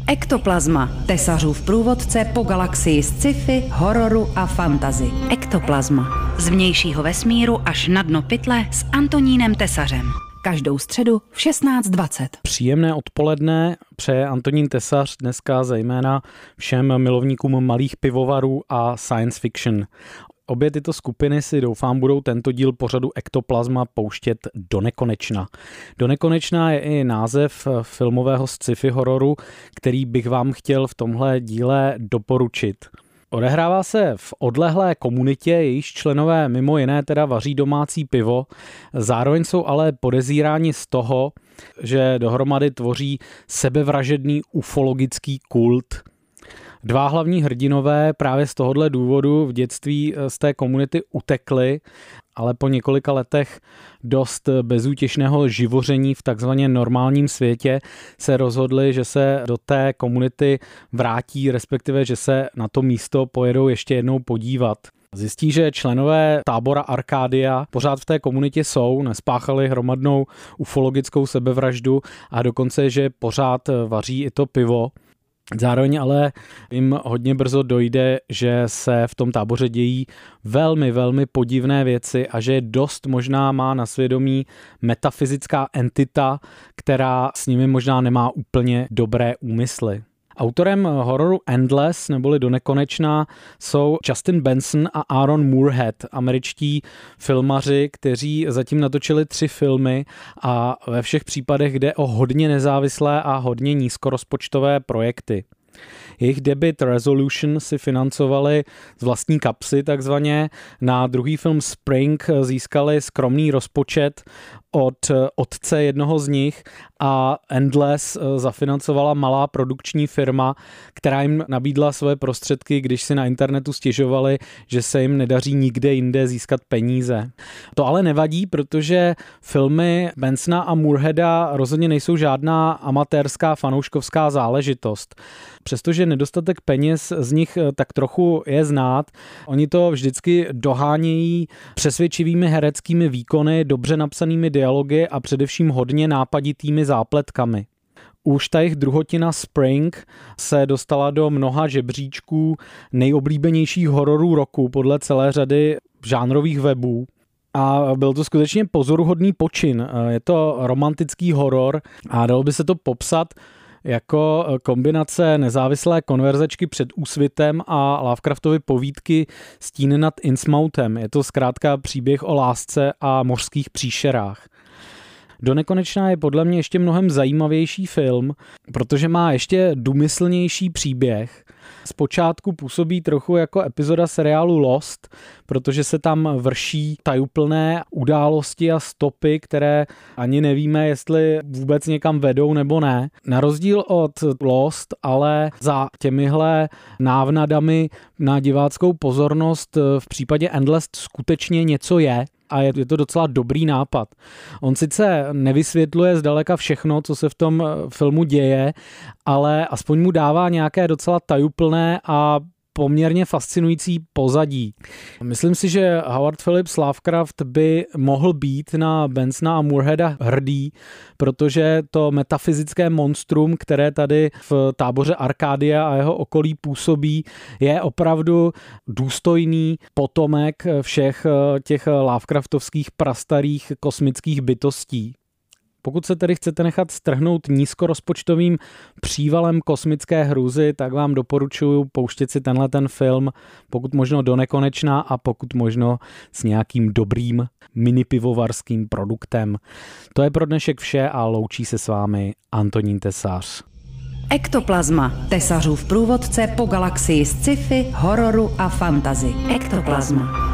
Ektoplazma, tesařův průvodce po galaxii sci-fi, hororu a fantasy. Ektoplazma. Z vnějšího vesmíru až na dno pytle s Antonínem Tesařem. Každou středu v 16:20. Příjemné odpoledne přeje Antonín Tesař dneska zejména všem milovníkům malých pivovarů a science fiction. Obě tyto skupiny si doufám budou tento díl pořadu Ektoplazma pouštět do nekonečna. Do nekonečna je i název filmového sci-fi hororu, který bych vám chtěl v tomhle díle doporučit. Odehrává se v odlehlé komunitě, jejíž členové mimo jiné teda vaří domácí pivo, zároveň jsou ale podezíráni z toho, že dohromady tvoří sebevražedný ufologický kult. Dva hlavní hrdinové právě z tohohle důvodu v dětství z té komunity utekli, ale po několika letech dost bezútěšného živoření v takzvaně normálním světě se rozhodli, že se do té komunity vrátí, respektive, že se na to místo pojedou ještě jednou podívat. Zjistí, že členové tábora Arcadia pořád v té komunitě jsou, nespáchali hromadnou ufologickou sebevraždu a dokonce, že pořád vaří i to pivo. Zároveň ale jim hodně brzo dojde, že se v tom táboře dějí velmi, velmi podivné věci a že dost možná má na svědomí metafyzická entita, která s nimi možná nemá úplně dobré úmysly. Autorem hororu Endless, neboli Do nekonečna, jsou Justin Benson a Aaron Moorhead, američtí filmaři, kteří zatím natočili 3 filmy a ve všech případech jde o hodně nezávislé a hodně nízkorozpočtové projekty. Jejich debut Resolution si financovali z vlastní kapsy takzvaně. Na druhý film Spring získali skromný rozpočet od otce jednoho z nich a Endless zafinancovala malá produkční firma, která jim nabídla svoje prostředky, když si na internetu stěžovali, že se jim nedaří nikde jinde získat peníze. To ale nevadí, protože filmy Bensona a Moorheada rozhodně nejsou žádná amatérská fanouškovská záležitost. Přestože nedostatek peněz z nich tak trochu je znát, oni to vždycky dohánějí přesvědčivými hereckými výkony, dobře napsanými dialogy a především hodně nápaditými zápletkami. Už ta jejich druhotina Spring se dostala do mnoha žebříčků nejoblíbenějších hororů roku podle celé řady žánrových webů. A byl to skutečně pozoruhodný počin. Je to romantický horor a dalo by se to popsat jako kombinace nezávislé konverzačky před úsvitem a Lovecraftovy povídky Stíny nad Innsmoutem. Je to zkrátka příběh o lásce a mořských příšerách. Do nekonečna je podle mě ještě mnohem zajímavější film, protože má ještě důmyslnější příběh. Zpočátku působí trochu jako epizoda seriálu Lost, protože se tam vrší tajuplné události a stopy, které ani nevíme, jestli vůbec někam vedou nebo ne. Na rozdíl od Lost, ale za těmihle návnadami na diváckou pozornost v případě Endless skutečně něco je. A je to docela dobrý nápad. On sice nevysvětluje zdaleka všechno, co se v tom filmu děje, ale aspoň mu dává nějaké docela tajuplné a poměrně fascinující pozadí. Myslím si, že Howard Phillips Lovecraft by mohl být na Bensona a Moorheada hrdý, protože to metafyzické monstrum, které tady v táboře Arcadia a jeho okolí působí, je opravdu důstojný potomek všech těch Lovecraftovských prastarých kosmických bytostí. Pokud se tedy chcete nechat strhnout nízkorozpočtovým přívalem kosmické hrůzy, tak vám doporučuji pouštět si ten film, pokud možno do nekonečna a pokud možno s nějakým dobrým minipivovarským produktem. To je pro dnešek vše a loučí se s vámi Antonín Tesař. Ektoplazma, tesařův průvodce po galaxii sci-fi, hororu a fantasy. Ektoplazma.